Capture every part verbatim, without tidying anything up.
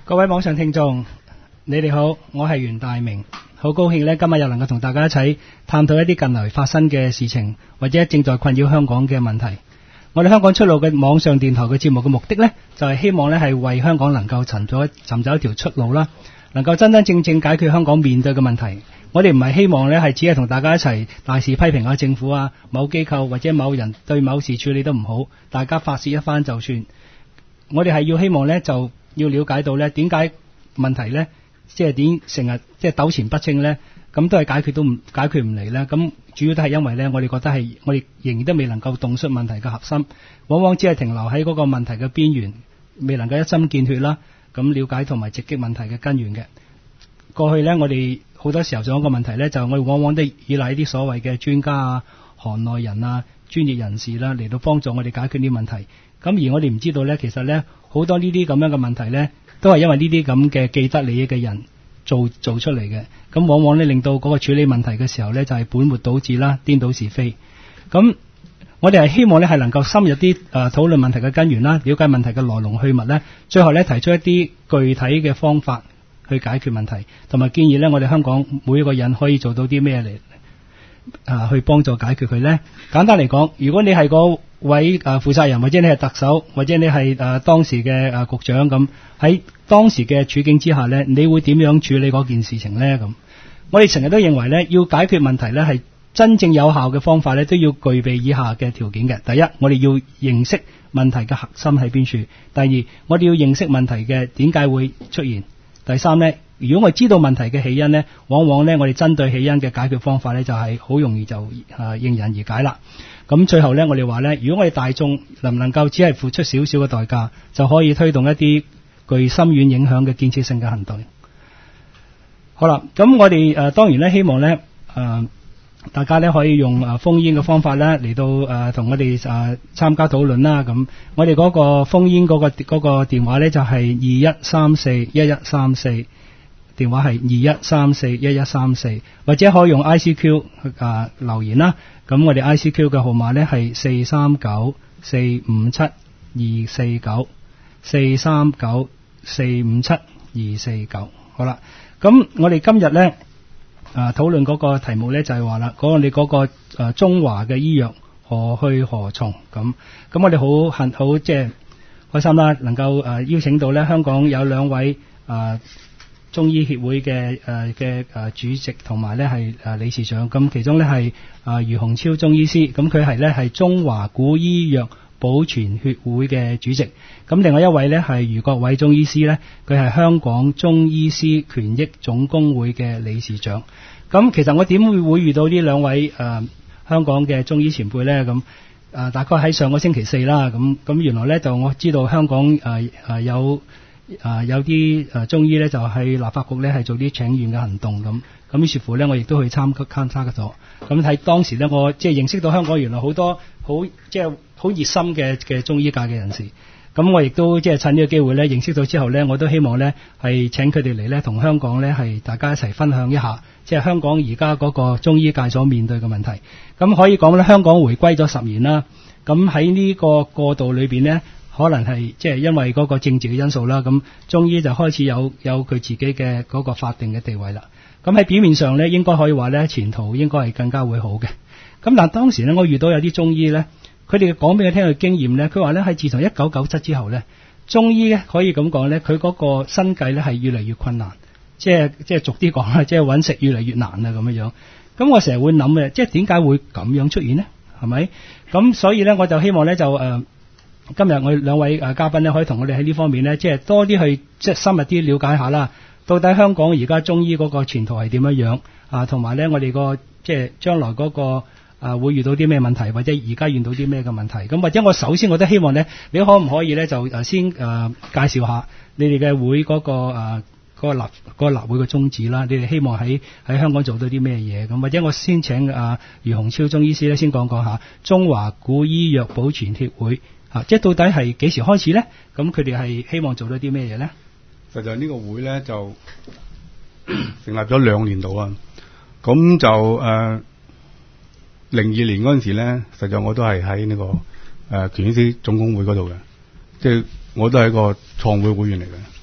各位網上聽眾，你哋好，我係袁大明，好高興呢今日又能夠同大家一齊探討一啲近來發生嘅事情，或者正在困擾香港嘅問題。我哋香港出路嘅網上電台嘅節目嘅目的呢，就係希望呢係為香港能夠尋找尋找一條出路啦，能夠真真正正解決香港面對嘅問題。我哋唔係希望呢係只係同大家一齊大肆批評下政府啊、某機構或者某人對某事處理得唔好，大家發泄一番就算。我哋係要希望呢，就要了解到呢點解問題呢，即係點成日即係糾纏不清呢，咁都係解決都唔解決唔嚟呢。咁主要都係因為呢，我哋覺得係我哋仍然都未能夠洞悉問題嘅核心，往往只係停留喺嗰個問題嘅邊緣，未能夠一針見血啦，咁了解同埋直擊問題嘅根源嘅。過去呢，我哋好多時候仲有一個問題呢，就係我哋往往都依賴啲所謂嘅專家啊、行內人啊、專業人士啦嚟到幫助我哋解決呢啲問題。咁而我哋唔知道呢，其實呢，好多呢啲咁樣嘅問題呢，都係因為呢啲咁嘅既得利益嘅人做做出嚟嘅。咁往往呢，令到嗰個處理問題嘅時候呢，就係本末倒置啦、顛倒是非。咁我哋係希望呢，係能夠深入啲誒討論問題嘅根源啦，了解問題嘅來龍去脈呢，最後呢，提出一啲具體嘅方法去解決問題，同埋建議呢，我哋香港每一個人可以做到啲咩嚟啊去幫助解決佢呢。簡單嚟講，如果你係嗰位誒負責人，或者你係特首，或者你係誒當時嘅誒局長，咁喺當時嘅處境之下呢，你會點樣處理嗰件事情呢？咁我哋成日都認為呢，要解決問題呢，係真正有效嘅方法呢，都要具備以下嘅條件嘅。第一，我哋要認識問題嘅核心喺邊處；第二，我哋要認識問題嘅點解會出現；第三呢，如果我知道問題嘅起因呢，往往呢，我哋針對起因嘅解決方法呢，就係好容易就誒迎刃而解啦。咁最後呢，我哋話呢，如果我哋大眾能唔能夠只係付出少少嘅代價，就可以推動一啲具深遠影響嘅建設性嘅行動。好啦，咁我哋誒、呃、當然呢，希望呢，誒、呃、大家呢可以用誒烽煙嘅方法呢嚟到誒同、呃、我哋誒、呃、參加討論啦。咁我哋嗰個烽煙嗰個嗰、嗰個電話呢，就係二一三四一一三四。電話係二一三四一一三四，或者可以用 I C Q 啊、呃、留言啦。咁我哋 I C Q 嘅號碼呢係四三九四五七二四九四三九四五七二四九。好啦，咁我哋今日呢啊討論嗰個題目呢就係話啦，講我哋嗰個誒、呃、中華嘅醫藥何去何從咁。咁我哋好幸好即係開心啦，能夠誒、呃、邀請到呢香港有兩位啊。呃中醫協會嘅誒嘅誒主席同埋咧係誒理事長，咁其中咧係啊余洪超中醫師，咁佢係咧係中華古醫藥保存協會嘅主席，咁另外一位咧係余國偉中醫師咧，佢係香港中醫師權益總工會嘅理事長。咁其實我點會會遇到呢兩位誒、呃、香港嘅中醫前輩咧？咁、呃、大概喺上個星期四啦，咁咁原來咧就我知道香港誒誒、呃、有。啊、呃，有啲誒、呃、中醫咧就喺立法局咧係做啲請願嘅行動咁，咁於是乎咧我亦都去參參加咗。咁喺當時咧我即係認識到香港原來好多好即係好熱心嘅嘅中醫界嘅人士。咁我亦都即係趁呢個機會咧認識到之後咧，我都希望咧係請佢哋嚟咧同香港咧係大家一齊分享一下，即係香港而家嗰個中醫界所面對嘅問題。咁可以講咧，香港回歸咗十年啦。咁喺呢個過渡裏邊咧。可能係即係因為嗰個政治嘅因素啦，咁中醫就開始有有佢自己嘅嗰個法定嘅地位啦。咁喺表面上咧，應該可以話咧前途應該係更加會好嘅。咁但當時咧，我遇到有啲中醫咧，佢哋講俾我聽嘅經驗咧，佢話咧喺自從一九九七之後咧，中醫咧可以咁講咧，佢嗰個生計咧係越嚟越困難，即係即係俗啲講啦，即係揾食越嚟越難啦咁樣樣。咁我成日會諗嘅，即係點解會咁樣出現呢？係咪？咁所以咧，我就希望咧就誒。呃今日我哋兩位誒嘉賓咧，可以同我哋喺呢方面咧，即係多啲去即係深入啲了解下啦。到底香港而家中醫嗰個前途係點樣樣啊？同埋咧，我哋個即係將來嗰個啊會遇到啲咩問題，或者而家遇到啲咩嘅問題？咁或者我首先我都希望咧，你可唔可以咧就誒先誒介紹下你哋嘅會嗰個誒嗰個立嗰個立會嘅宗旨啦？你哋希望喺喺香港做到啲咩嘢？咁或者我先請阿余洪超中醫師咧先講講下中華古醫藥保存協會。啊！即係到底係幾時開始咧？咁佢哋係希望做到啲咩嘢咧？ 實際呢個會咧就成立咗兩年度啊。咁就誒零二年嗰陣時咧，實際我都係喺呢個誒、呃、權益師總工會嗰度嘅，即係我都係一個創會會員嚟嘅。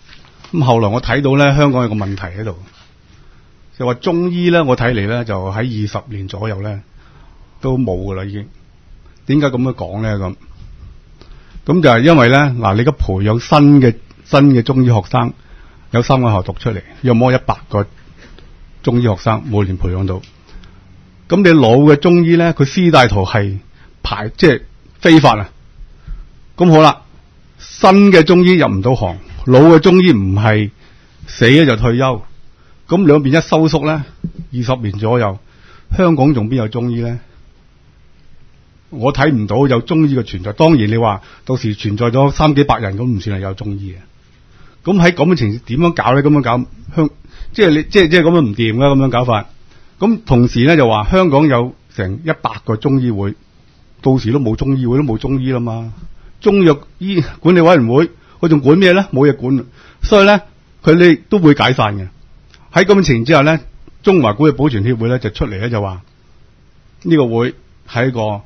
咁後來我睇到咧，香港有個問題喺度，就話中醫咧，我睇嚟咧就喺二十年左右咧都冇噶啦，已經。點解咁樣講咧？咁咁就係因為咧，嗱，你而家培養新嘅新嘅中醫學生，有三個學校讀出嚟，約摸一百個中醫學生每年培養到。咁你老嘅中醫咧，佢師大徒係排即係非法啊。咁好啦，新嘅中醫入唔到行，老嘅中醫唔係死咗就退休，咁兩邊一收縮咧，二十年左右，香港仲邊有中醫咧？我睇唔到有中醫嘅存在。當然你話到時存在咗三幾百人，咁唔算係有中醫嘅。咁喺咁嘅情況點樣搞咧？咁樣搞香，即係你即係即係咁樣唔掂噶，咁樣搞法。咁同時咧就話香港有成一百個中醫會，到時都冇中醫會，都冇中醫啦嘛。中藥醫管理委員會，佢仲管咩咧？冇嘢管，所以咧佢哋都會解散嘅。喺咁嘅情況之下咧，中華古藥保存協會咧就出嚟咧就話呢個會係一個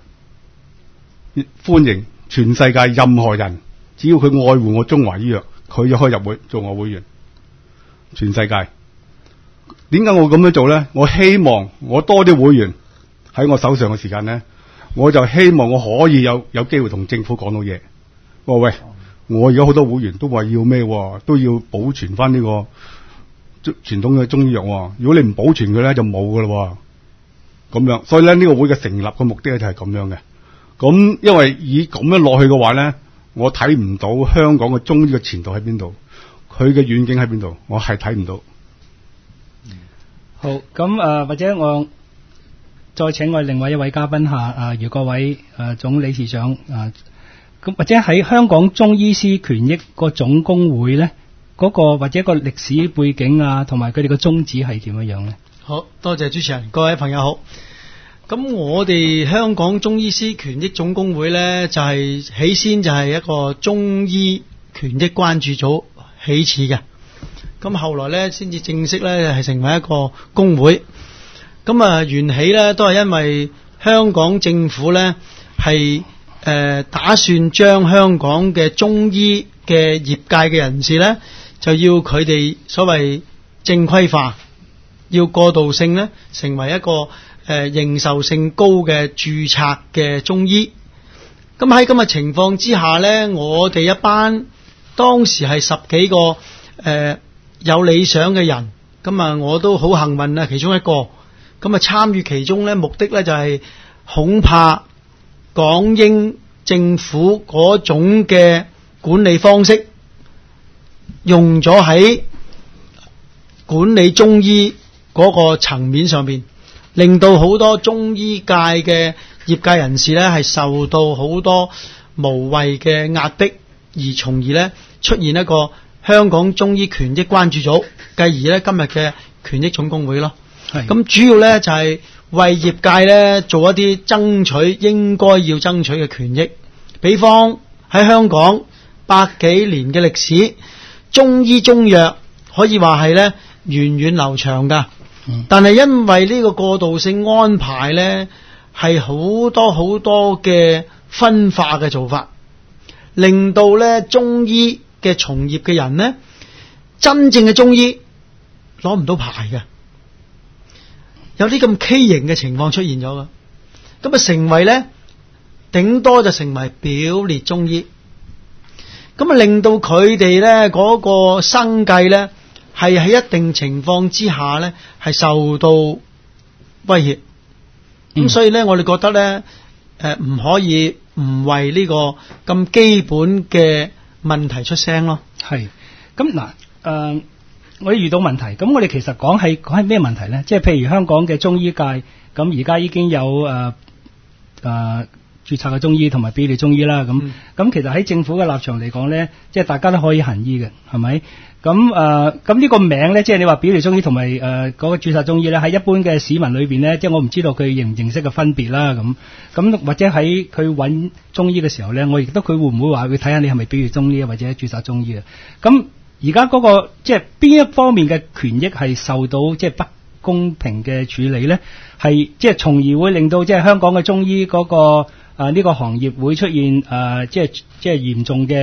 歡迎全世界任何人，只要佢愛護我中華醫藥，佢就可以入會做我會員。全世界點解我咁樣做咧？我希望我多啲會員喺我手上嘅時間咧，我就希望我可以有有機會同政府講到嘢。我話喂，我而家好多會員都話要咩，都要保存翻呢個傳統嘅中醫藥。如果你唔保存佢咧，就冇噶啦。咁樣，所以咧呢個會嘅成立嘅目的咧就係咁樣嘅。咁因為以咁樣落去嘅話咧，我睇唔到香港嘅中醫嘅前途喺邊度，佢嘅遠景喺邊度，我係睇唔到。 好，咁誒、呃、或者我再請我另外一位嘉賓下啊，余國偉誒總理事長啊，咁或者喺香港中醫師權益個總工會咧，嗰、那個或者個歷史背景啊，同埋佢哋嘅宗旨係點樣樣咧？ 好多謝主持人，各位朋友好。咁我哋香港中醫師權益總工會咧，就係、是、起先就係一個中醫權益關注組起始嘅。咁後來咧，先至正式咧係成為一個工會。咁啊，緣起咧都係因為香港政府咧係誒打算將香港嘅中醫嘅業界嘅人士咧，就要佢哋所謂正規化，要過渡性咧成為一個誒、呃、認受性高嘅註冊嘅中醫。咁喺咁嘅情況之下咧，我哋一班當時係十幾個誒、呃有理想嘅人，咁啊我都好幸運啊，其中一個咁啊參與其中咧，目的咧就係恐怕港英政府嗰種嘅管理方式用咗喺管理中醫嗰個層面上邊，令到好多中醫界嘅業界人士咧係受到好多無謂嘅壓迫，而從而咧出現一個香港中醫權益關注組，繼而咧今日嘅權益總工會咯。咁主要咧就係、是、為業界咧做一啲爭取應該要爭取嘅權益。比方喺香港百幾年嘅歷史，中醫中藥可以話係咧源遠流長噶、嗯。但係因為呢個過渡性安排咧係好多好多嘅分化嘅做法，令到咧中醫嘅從業嘅人呢，真正嘅中醫攞唔到牌嘅，有啲咁畸形嘅情況出現咗噶，咁啊成為呢，頂多就成為表列中醫，咁啊令到佢哋呢嗰個生計呢，係喺一定情況之下呢，係受到威脅，咁、嗯、所以呢，我哋覺得呢，誒、呃、唔可以唔為呢個咁基本嘅問題出聲咯。 係咁嗱，誒、呃，我哋遇到問題，咁我哋其實講係講係咩問題咧？即係譬如香港嘅中醫界，咁而家已經有誒誒註冊嘅中醫同埋表列中醫啦。咁咁、嗯、其實喺政府嘅立場嚟講咧，即係大家都可以行醫嘅，係咪？咁誒咁呢個名咧，即係你話表列中醫同埋誒嗰個註冊中醫咧，喺一般嘅市民裏邊咧，即係我唔知道佢認唔認識嘅分別啦。咁咁或者喺佢揾中醫嘅時候咧，我亦都佢會唔會話佢睇下你係咪表列中醫或者註冊中醫啊？咁而家嗰個即係邊一方面嘅權益係受到即係不公平嘅處理咧？係即係從而會令到即係香港嘅中醫嗰個啊呢個行業會出現誒即係即係嚴重嘅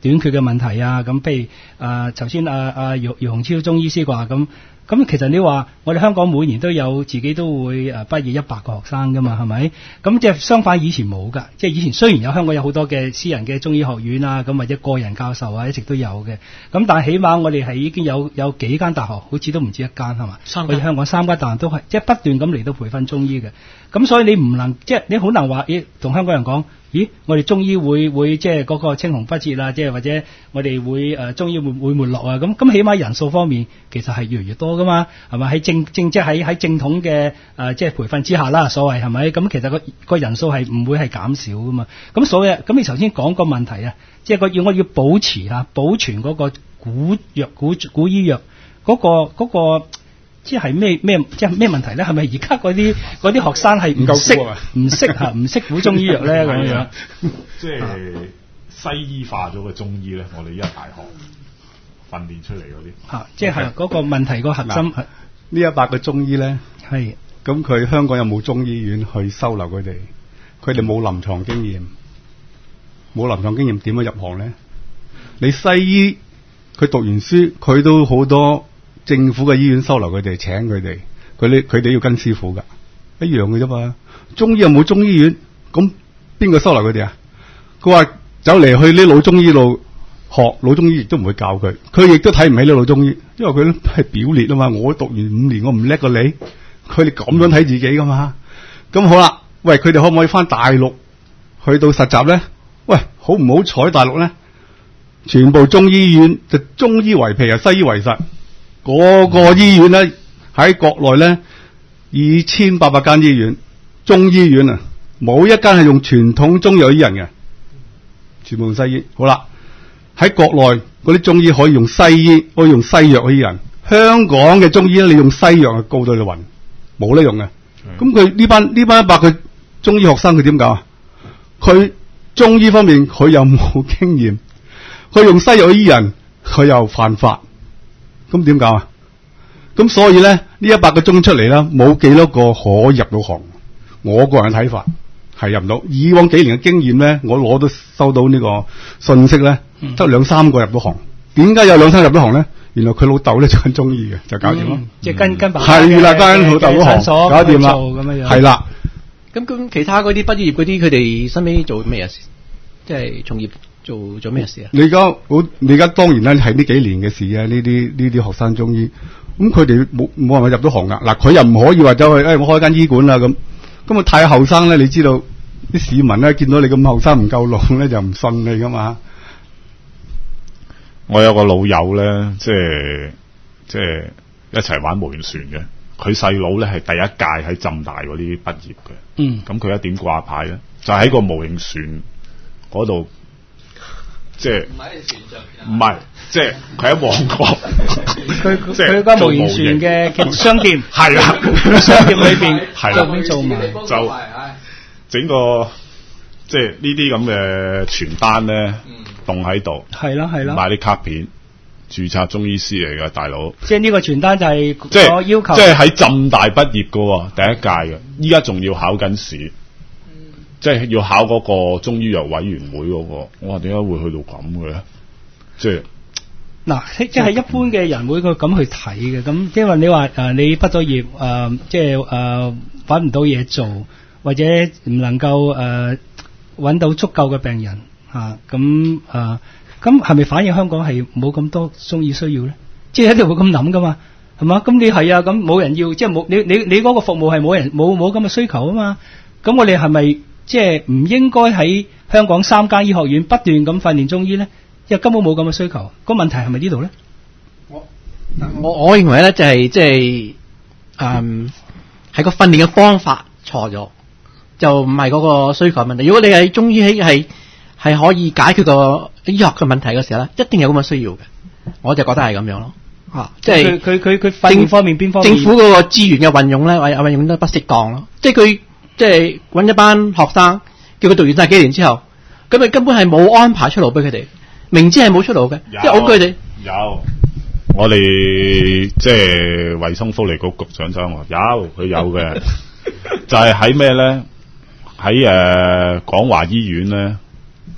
短缺嘅問題啊，咁譬如誒頭先阿阿姚姚鴻超中醫師話咁。咁其實你話我哋香港每年都有自己都會誒畢業一百個學生噶嘛，係咪？咁即係相反以前冇㗎，即係以前雖然有香港有好多嘅私人嘅中醫學院啊，咁或者個人教授啊，一直都有嘅。咁但係起碼我哋係已經有有幾間大學，好似都唔止一間係嘛？ 三我哋香港三間大學都係即係不斷咁嚟到培訓中醫嘅。咁所以你唔能即係你好難話，咦同香港人講。咦，我哋中醫會會即係嗰個青紅不接啊，即係或者我哋會誒、呃、中醫會會沒落啊，咁咁起碼人數方面其實係越嚟越多噶嘛，係咪？喺正正即係喺喺正統嘅誒、呃、即係培訓之下啦，所謂係咪？咁其實個個人數係唔會係減少噶嘛，咁所以咁你頭先講個問題啊，即係個要我要保持啊保存嗰個古藥古古醫藥嗰、嗰個嗰、嗰個。即係咩咩即係咩問題咧？係咪而家嗰啲嗰啲學生係唔識唔識嚇唔識古中醫藥咧咁樣？ 即係西醫化咗嘅中醫咧，我哋依家大學訓練出嚟嗰啲嚇，即係嗰個問題個核心係呢一百個中醫咧， 係咁佢香港有冇中醫院去收留佢哋？佢哋冇臨床經驗，冇臨床經驗點樣入行咧？你西醫佢讀完書，佢都好多。政府嘅醫院收留佢哋，請佢哋，佢哋佢哋要跟師傅噶，一樣嘅啫嘛。中醫有冇中醫院？咁邊個收留佢哋啊？佢話走嚟去呢老中醫度學，老中醫亦都唔會教佢，佢亦都睇唔起呢老中醫，因為佢係表列啊嘛。我讀完五年，我唔叻過你，佢哋咁樣睇自己噶嘛。咁好啦，喂，佢哋可唔可以翻大陸去到實習咧？喂，好唔好彩大陸咧？全部中醫院就中醫為皮啊，西醫為實。嗰個醫院咧喺國內咧二千八百間醫院，中醫院啊，冇一間係用傳統中藥醫人嘅，全部用西醫。好啦，喺國內嗰啲中醫可以用西醫，可以用西藥醫人。香港嘅中醫咧，你用西藥係高到你暈，冇得用嘅。咁佢呢班呢班一百個中醫學生佢點搞啊？佢中醫方面佢又冇經驗，佢用西藥醫人佢又犯法。咁點搞啊？咁所以咧，呢一百個鐘出嚟啦，冇幾多個可入到行。我個人睇法係入唔到。以往幾年嘅經驗咧，我攞到收到呢個信息咧，得兩三個入到行。點解有兩三入到行咧？原來佢老豆咧做緊中醫嘅，就搞掂咯。 即係跟跟爸係啦，跟老豆嗰行搞掂啦， 咁樣樣係啦。 咁咁其他嗰啲畢業嗰啲，佢哋身尾做咩事？即係從業。做咗咩事啊？ 你而家好，你而家當然咧係呢幾年嘅事啊！呢啲呢啲學生中醫，咁佢哋冇冇辦法入到行噶。嗱，佢又唔可以話走去，誒、哎，我開間醫館啦咁。咁啊太後生咧，你知道啲市民咧見到你咁後生唔夠老咧，就唔信你噶嘛。 我有個老友咧，即係即係一齊玩模型船嘅。佢細佬咧係第一屆喺浸大嗰啲畢業嘅。 嗯。咁佢一點掛牌咧，就喺個模型船嗰度。即係唔係喺船上，唔係即係佢喺旺角， 佢佢間模型船嘅商店係啦， 商店裏邊係啦， 咁做埋就整個即係呢啲咁嘅傳單咧，棟喺度， 係啦係啦， 買啲卡片，註冊中醫師嚟嘅大佬， 即係呢個傳單就係即係我要求， 即係喺浸大畢業嘅第一屆嘅，依家仲要考緊試。即係要考嗰個中醫藥委員會嗰、那個，我話點解會去到咁嘅咧？即係嗱，即係一般嘅人會佢咁去睇嘅，咁因為你話誒、呃、你畢咗業誒、呃，即係誒揾唔到嘢做，或者唔能夠誒揾到足夠嘅病人嚇，咁誒咁係咪反映香港係冇咁多中醫需要咧？即係一定會咁諗噶嘛，係嘛？咁你係啊，咁冇人要，即係冇你你你嗰個服務係冇人冇冇咁嘅需求啊嘛？咁我哋係咪？即係唔應該喺香港三間醫學院不斷咁訓練中醫咧，因為根本冇咁嘅需求。個問題係咪呢度咧？ 我我我認為咧就係即係誒係個訓練嘅方法錯咗，就唔係嗰個需求問題。如果你係中醫係係可以解決個醫學嘅問題嘅時候咧，一定有咁嘅需要嘅。我就覺得係咁樣咯。啊，即係佢佢佢佢訓練方面邊方面？ 政府嗰個資源嘅運用咧，或運用得不適當咯。即係佢。即係揾一班學生，叫佢讀完晒幾年之後，咁佢根本係冇安排出路俾佢哋，明知係冇出路嘅，即係我佢哋有，我哋即係衛生福利局局長就話有，佢有嘅，就係喺咩咧？喺誒廣華醫院咧，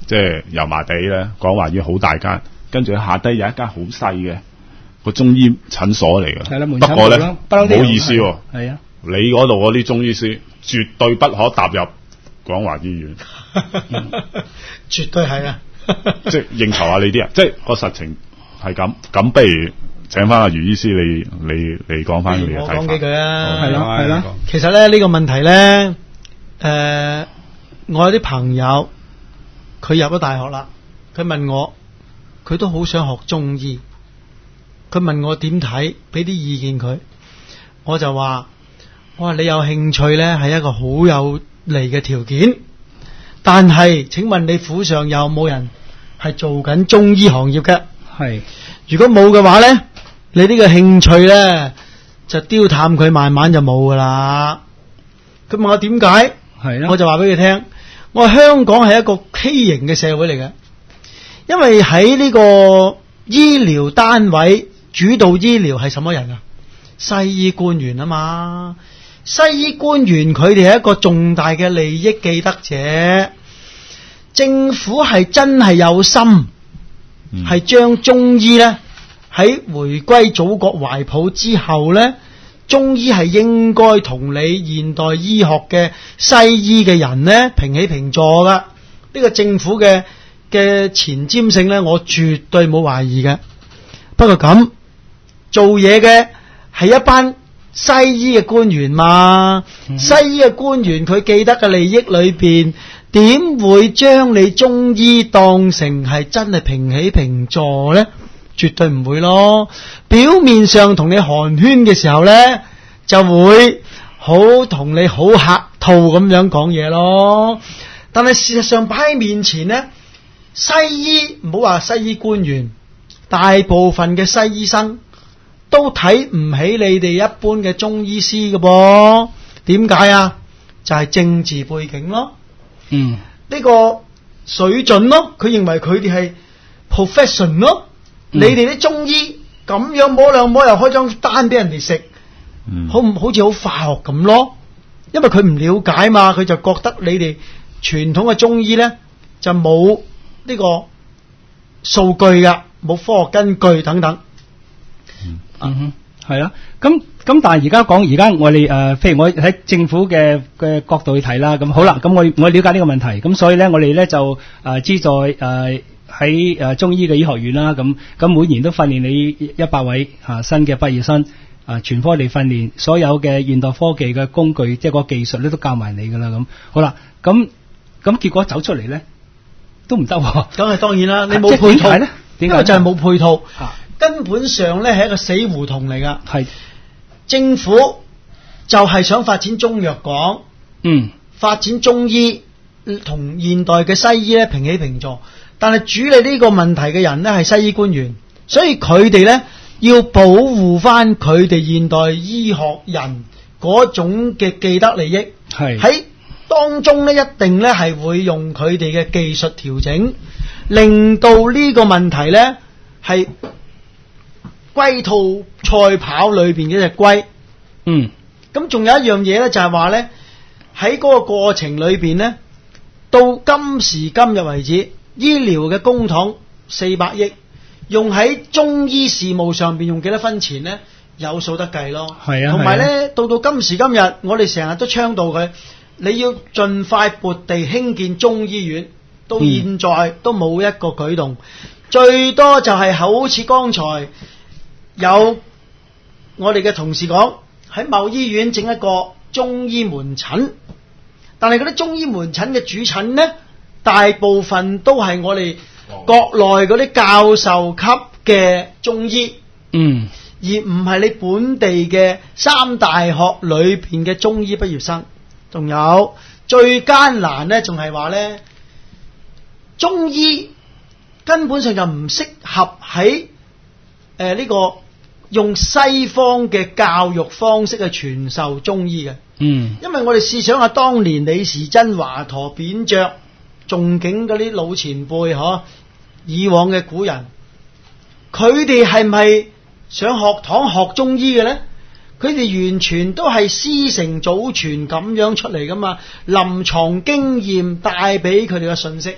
即係油麻地咧，廣華醫院好大間，跟住下低有一間好細嘅個中醫診所嚟嘅。 係啦，門不過咧不嬲都有唔好意思喎， 係啊， 你嗰度嗰啲中醫師絕對不可踏入廣華醫院， 絕對係啊！ 即係應酬下你啲人，即係個實情係咁。咁不如請翻阿余醫師，你你你講翻你嘅睇法。 我講幾句啊， 係啦係啦。 其實咧呢個問題咧，誒、呃，我有啲朋友佢入咗大學啦，佢問我，佢都好想學中醫，佢問我點睇，俾啲意見佢，我就話，我話你有興趣咧係一個好有利嘅條件，但係請問你府上有冇人係做緊中醫行業嘅？ 係， 如果冇嘅話咧，你呢個興趣咧就丟淡佢，慢慢就冇噶啦。佢問我點解？ 係啦， 我就話俾佢聽，我話香港係一個畸形嘅社會嚟嘅，因為喺呢個醫療單位主導醫療係什麼人啊？西醫官員啊嘛，西醫官員佢哋係一個重大嘅利益既得者，政府係真係有心，係將、嗯、中醫呢喺回歸祖國懷抱之後呢，中醫係應該同你現代醫學嘅西醫嘅人呢平起平坐噶，呢、這個政府嘅嘅前瞻性呢，我絕對冇懷疑嘅。不過咁做嘢嘅係一班西醫嘅官員嘛，嗯、西醫嘅官員佢既得嘅利益裏邊，點會將你中醫當成係真係平起平坐呢？絕對唔會咯。表面上同你寒暄嘅時候呢，就會好同你好客套咁樣講嘢咯。但係事實上擺喺面前呢，西醫唔好話西醫官員，大部分嘅西醫生都睇唔起你哋一般嘅中醫師嘅噃。點解啊？就係、是、政治背景咯。 嗯， 呢個水準咯，佢認為佢哋係 profession 咯。嗯、你哋啲中醫咁樣摸兩摸又開張單俾人哋食，嗯、好唔好似好化學咁咯？因為佢唔了解嘛，佢就覺得你哋傳統嘅中醫咧就冇呢個數據噶，冇科學根據等等。 嗯哼，係啦。咁咁，但係而家講，而家我哋誒、呃，譬如我喺政府嘅嘅角度去睇啦。咁好啦，咁我我了解呢個問題，咁所以咧，我哋咧就誒資助誒喺誒中醫嘅醫學院啦。咁咁每年都訓練你一百位吓、啊、新嘅畢業生，啊全科嚟訓練，所有嘅現代科技嘅工具，即係個技術咧都教埋你噶啦。咁好啦，咁咁結果走出嚟咧都唔得。咁係當然啦，你冇配套咧，點解因為就係冇配套。 啊根本上咧係一個死胡同嚟噶， 係政府就係想發展中藥港， 嗯， 發展中醫同現代嘅西醫咧平起平坐，但係主理呢個問題嘅人咧係西醫官員，所以佢哋咧要保護翻佢哋現代醫學人嗰種嘅既得利益， 係喺當中咧一定咧係會用佢哋嘅技術調整，令到呢個問題咧係龜兔賽跑裏邊嘅隻龜， 嗯， 咁仲有一樣嘢咧，就係話咧喺嗰個過程裏邊咧，到今時今日為止，醫療嘅公帑四百億，用喺中醫事務上邊用幾多分錢咧？有數得計咯。 係啊， 同埋咧，到到今時今日，我哋成日都倡導佢，你要盡快撥地興建中醫院，到現在都冇一個舉動，嗯、最多就係好似剛才。有我哋嘅同事講喺某醫院整一個中醫門診，但係嗰啲中醫門診嘅主診呢，大部分都係我哋國內嗰啲教授級嘅中醫， 嗯， 而唔係你本地嘅三大學裏邊嘅中醫畢業生。仲有最艱難呢，仲係話呢，中醫根本上就唔適合喺誒呢個用西方嘅教育方式去傳授中醫嘅。嗯，因為我哋試想下，當年李時珍、華佗、扁鵲、仲景嗰啲老前輩，嗬，以往嘅古人，佢哋係咪上學堂學中醫嘅咧？佢哋完全都係師承祖傳咁樣出嚟噶嘛，臨床經驗帶俾佢哋嘅信息。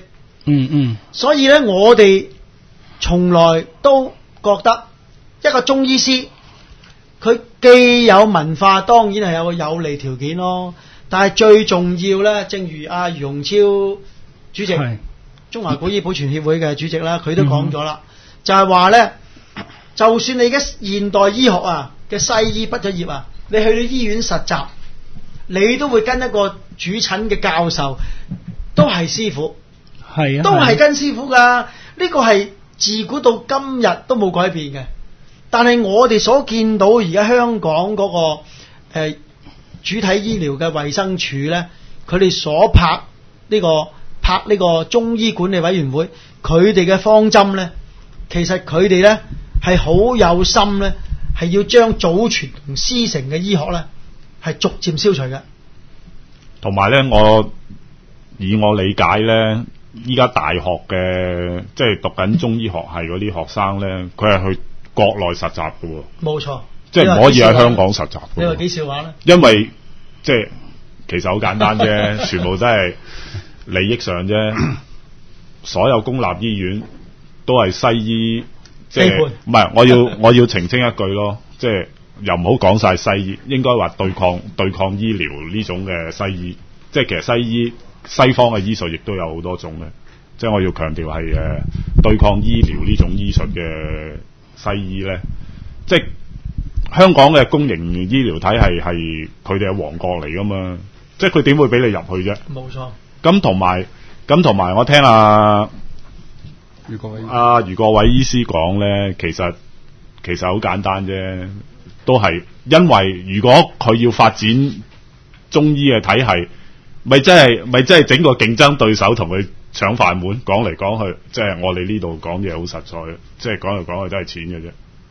嗯嗯， 所以咧，我哋從來都覺得一個中醫師，佢既有文化，當然係有個有利條件咯。但係最重要咧，正如阿余榮超主席，中華古醫保存協會嘅主席啦，佢都講咗啦，就係話咧，就算你而家現代醫學啊嘅西醫畢咗業啊，你去到醫院實習，你都會跟一個主診嘅教授，都係師傅。 係啊， 都係跟師傅噶，呢個係自古到今日都冇改變嘅。但係我哋所見到而家香港嗰、那個誒、呃、主體醫療嘅衛生署咧，佢哋所拍呢、這個拍呢個中醫管理委員會，佢哋嘅方針咧，其實佢哋咧係好有心咧，係要將祖傳同師承嘅醫學咧係逐漸消除嘅。 同埋咧，我以我理解咧。依家大學嘅即係讀緊中醫學系嗰啲學生咧，佢係去國內實習嘅喎。冇錯，即係唔可以喺香港實習。你話幾笑話咧？因為即係其實好簡單啫，全部都係利益上啫。所有公立醫院都係西醫，即係唔係？我要我要澄清一句咯，即係又唔好講晒西醫，應該話對抗對抗醫療呢種嘅西醫，即係其實西醫。西方嘅醫術亦都有好多種咧，即係我要強調係誒對抗醫療呢種醫術嘅西醫咧，即係香港嘅公營醫療體系係佢哋係王國嚟噶嘛，即係佢點會俾你入去啫？冇錯。咁同埋咁同埋，我聽阿余國偉阿余國偉醫師講咧，其實其實好簡單啫，都係因為如果佢要發展中醫嘅體系。咪真係咪真係整個競爭對手同佢搶飯碗，講嚟講去，即係我哋呢度講嘢好實在，即係講嚟講去都係錢嘅啫。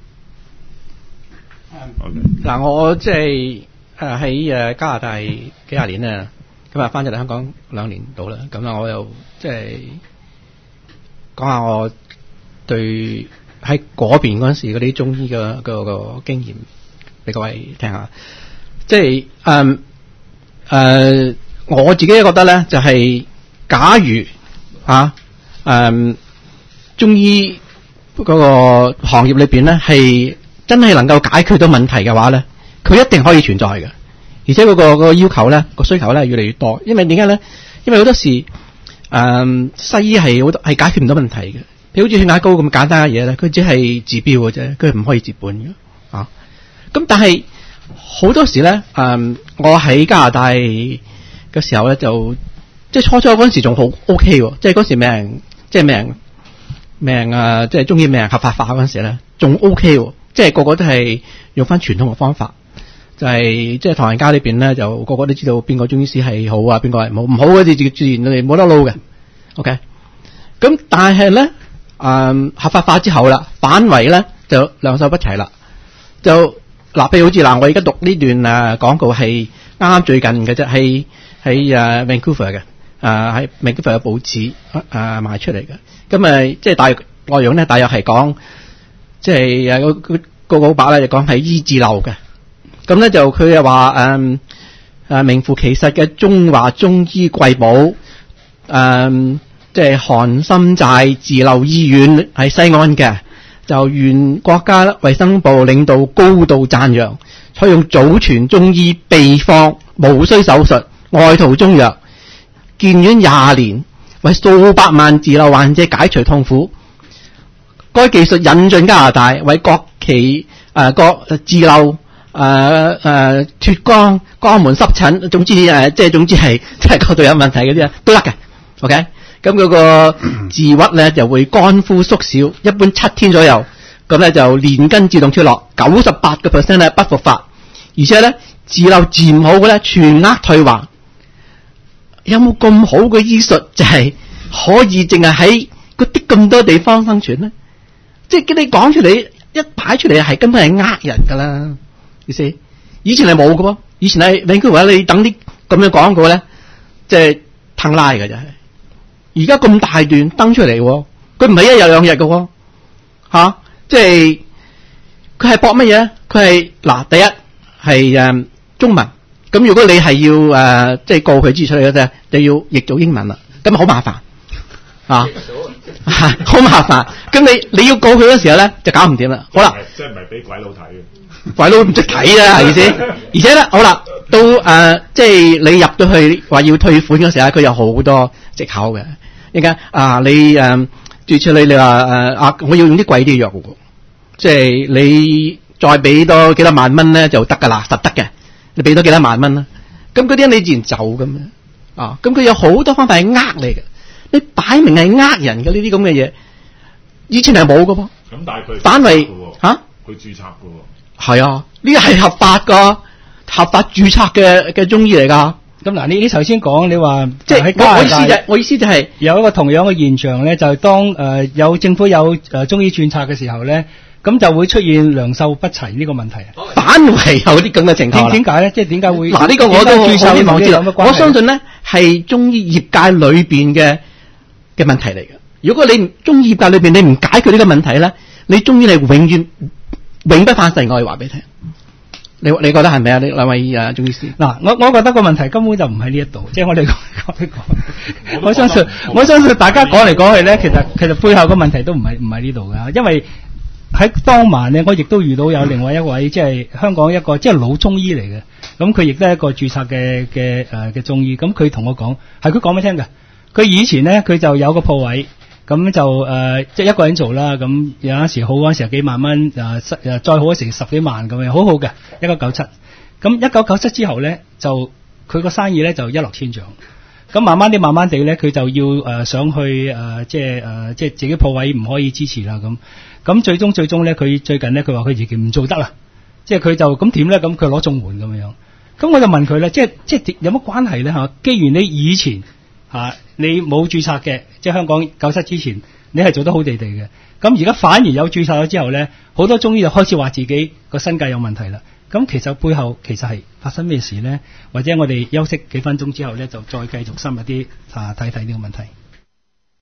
嗱、嗯，我即係誒喺誒加拿大幾廿年啦，咁啊翻咗嚟香港兩年到啦，咁啊我又即係講下我對喺嗰邊嗰陣時嗰啲中醫嘅個個經驗俾各位聽下，即係誒誒。我自己覺得咧，就係、是、假如啊，誒、嗯，中醫嗰個行業裏邊咧，係真係能夠解決到問題嘅話咧，佢一定可以存在嘅。而且嗰、那個、那個要求咧，個需求咧越嚟越多。因為點解咧？因為好多時誒、嗯，西醫係好多係解決唔到問題嘅。譬如好似血壓高咁簡單嘅嘢咧，佢只係治標嘅啫，佢唔可以治本嘅。啊，咁但係好多時咧，誒、嗯，我喺加拿大嘅時候咧，就即係初初嗰陣時仲好 OK 喎，即係嗰時命人即係命人命人啊，即係中醫命人合法化嗰陣時咧，仲 OK 喎，即係個個都係用翻傳統嘅方法，就係、是、即係唐人街呢邊咧，就個個都知道邊個中醫師係好啊，邊個係唔好，唔好嗰啲自然你冇得撈嘅 OK。咁但係咧，誒合法化之後啦，反為咧就兩手不齊啦，就嗱譬如好似嗱，我而家讀呢段誒廣告係啱啱最近嘅啫，係。喺誒 Vancouver 嘅，誒喺 Vancouver 嘅報紙誒賣出嚟嘅，咁誒即係大約內容咧，大約係講，即係誒個個老闆咧就講係醫治漏嘅，咁咧就佢又話誒誒名副其實嘅中華中醫瑰寶，誒即係韓心寨治漏醫院喺西安嘅，就原國家衛生部領導高度讚揚，採用祖傳中醫秘方，無需手術。外塗中藥，建院廿年，為數百萬治漏患者解除痛苦。該技術引進加拿大，為各期誒各治漏誒誒脫肛、肛門濕疹，總之誒、呃、即係總之係即係嗰度有問題嗰啲啊都得嘅。OK，咁嗰個治鬱咧就會乾枯縮小，一般七天左右，咁咧就連根自動脫落，九十八個 percent 咧不復發，而且咧治漏治唔好嘅咧全額退還。有冇咁好嘅醫術就係可以淨係喺嗰啲咁多地方生存咧？即係你講出嚟一擺出嚟係根本係呃人噶啦，意思以前係冇嘅喎，以前係你佢話你等啲咁樣廣告咧，即係騰拉嘅就係。而家咁大段登出嚟，佢唔係一日兩日嘅喎，吓，即係佢係搏乜嘢？佢係嗱，第一係誒、嗯、中文。咁如果你係要誒、呃、即係告佢支出嚟嘅啫，就要譯做英文啦，咁好麻煩。 啊，好麻煩。咁你你要告佢嘅時候咧，就搞唔掂啦。好啦， 即係唔係俾鬼佬睇嘅？ 鬼佬唔識睇啦，係咪先？而且咧，好啦，到誒、呃，即係你入到去話要退款嗰時候，佢有好多藉口嘅。依家啊，你誒住出嚟，你話誒啊，我要用啲貴啲嘅藥嘅，即係你再俾多幾多萬蚊咧就得㗎啦，實得嘅。你俾多幾多萬蚊啦，咁嗰啲你自然走咁樣啊。咁佢有好多方法係呃你嘅，你擺明係呃人嘅呢啲咁嘅嘢，以前係冇嘅噃。 咁但係佢反為嚇， 佢註冊嘅喎。 係啊，呢個係合法㗎，合法註冊嘅嘅中醫嚟㗎。 咁嗱，你你頭先講你話即係我我意思就係、我意思就係、是、 有一個同樣嘅現象咧，就係、是、當誒、呃、有政府有誒、呃、中醫註冊嘅時候咧，咁就會出現良莠不齊呢個問題啊。 反為有啲咁嘅情況。 點解咧？即係點解會？ 嗱，呢、呢個我都好希望知道。我相信咧係中醫業界裏邊嘅嘅問題嚟嘅。如果你中醫業界裏邊你唔解決呢個問題咧，你中醫係永遠永不翻世。我可以話俾你聽。你你覺得係咪啊？你兩位啊中醫師嗱，我我覺得個問題根本就唔喺呢一度，即係我哋講講一講。我相信我相信大家講嚟講去咧，其實其實背後個問題都唔係唔係呢度噶，因為喺當晚咧，我亦都遇到有另外一位即係香港一個即係老中醫嚟嘅，咁佢亦都係一個註冊嘅嘅誒嘅中醫，咁佢同我講係佢講俾聽嘅，佢以前咧佢就有個鋪位。咁就誒、呃，即係一個人做啦。咁有陣時好嗰陣時幾萬蚊，誒誒再好嗰時十幾萬咁樣，好好嘅。一九九七，咁一九九七之後咧，就佢個生意咧就一落千丈。咁慢慢啲，慢慢地咧，佢就要誒、呃、上去誒、呃，即係誒、呃，即係自己鋪位唔可以支持啦。咁咁最終最終咧，佢最近咧，佢話佢自己唔做得啦。即係佢就咁點咧？咁佢攞綜援咁樣。咁我就問佢咧，即係即係有乜關係咧嚇？既然你以前嚇、啊、你冇註冊嘅，即係香港九七之前，你係做得好地地嘅。咁而家反而有註冊咗之後咧，好多中醫就開始話自己個身價有問題啦。咁其實背後其實係發生咩事咧？或者我哋休息幾分鐘之後咧，就再繼續深入啲啊睇睇呢個問題。